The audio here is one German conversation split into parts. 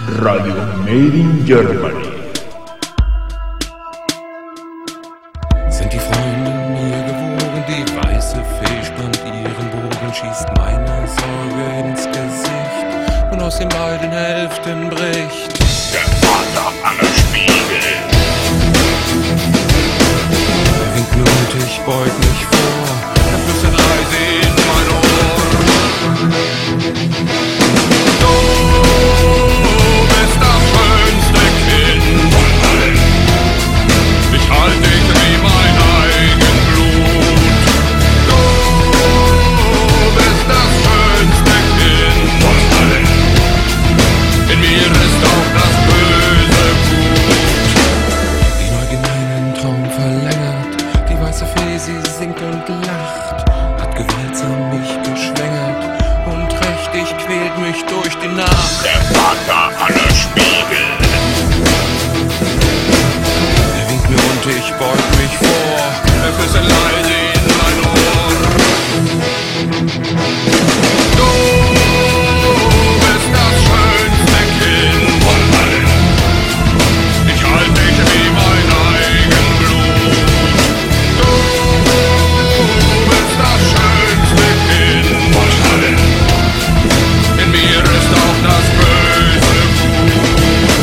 Radio Made in Germany. Sind die Freunde mir gewogen, die weiße Fee spannt ihren Bogen, schießt meine Sorge ins Gesicht und aus den beiden Hälften bricht der Vater aller Spiegel. Er winkt mir und ich beug mich vor, er flüstert leise in mein Ohr. Du bist das schönste Kind von allen, ich halte dich wie mein eigen Blut. Du bist das schönste Kind von allen, in mir ist auch das Böse gut. Die Neugier meinen Traum verlängert, die weiße Fee, sie singt und lacht, hat gewaltsam mich geschwängert und trächtig quält mich durch die Nacht. Der Vater aller Spiegel. Er winkt mir und ich beug mich vor, er flüstert leise in mein Ohr. Du bist das schönste Kind von allen, ich halte dich wie mein eigen Blut. Du bist das schönste Kind von allen, in mir ist auch das Böse gut.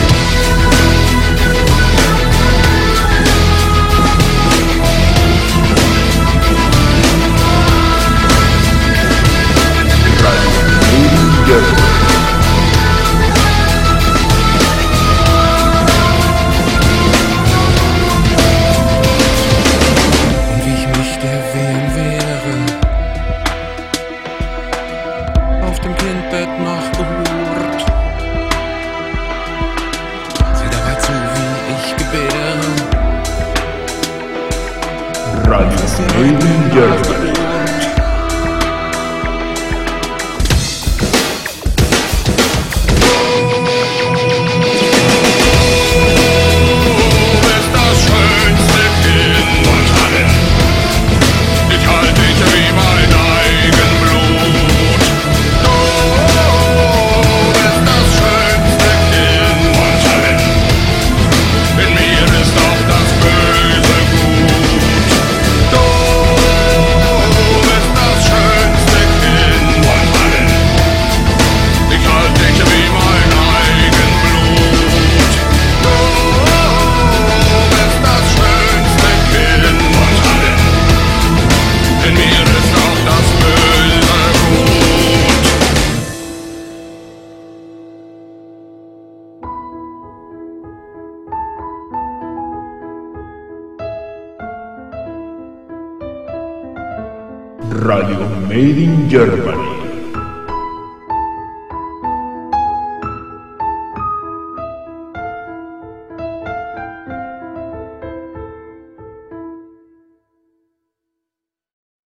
Radio Made in Germany. Und wie ich mich der Wehen wehre, auf dem Kindbett noch gehurt, sieh dabei zu, wie ich gebäre, Radio Made in Germany. Du bist das schönste Kind von allen, ich halte dich wie mein eigen Blut. Du bist das schönste Kind von allen, in mir ist auch das Böse gut. Du bist das schönste Kind von allen, ich halte dich wie mein eigen Blut. Du bist das schönste Kind von allen, in mir ist auch das Böse gut. Radio Made in Germany.